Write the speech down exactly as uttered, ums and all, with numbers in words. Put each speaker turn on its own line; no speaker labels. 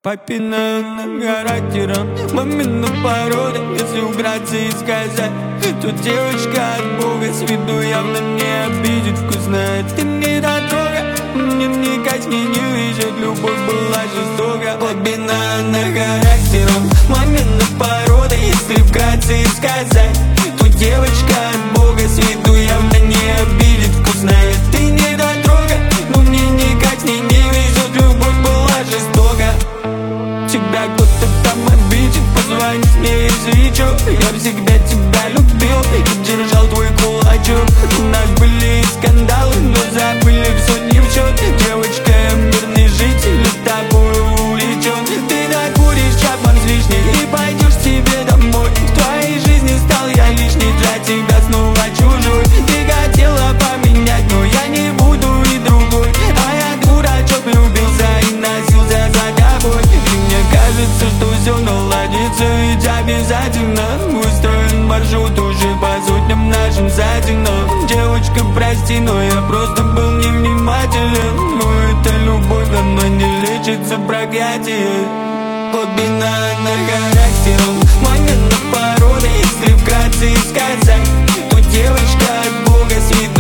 Папиным характером, мамину порода. Если вкратце и сказать, то девочка от Бога. С виду явно не обидит, вкусная ты не дотрога. Мне вникать мне не везет, любовь была жестока. Папиным характером, мамину порода. Если вкратце и сказать, то девочка от Бога. С виду явно не обидит, вкусная ты не дотрога. Но мне никак с ней не везет, любовь была жестока. Тебя кто-то там обидит, позвони мне, если чё. Я всегда тебя любил и держал твой кулачок. У нас были скандалы, но забыли все не в счет. Девочка, я мирный житель, тобой увлечен. Ты докуришь чапан с лишней и пойдешь себе домой. В твоей жизни стал я лишний, для тебя снова чужой. Ты хотела поменять, но я не буду и другой. А я дурачок, влюбился и носился за тобой. Кажется, что все наладится, ведь обязательно устроен маршрут уже по сотням нашим сайтам. Девочка, прости, но я просто был невнимателен. Но эта любовь, она не лечится, проклятие. Глубина на характером, мамина порода. Если вкратце сказать, то девочка от Бога. С виду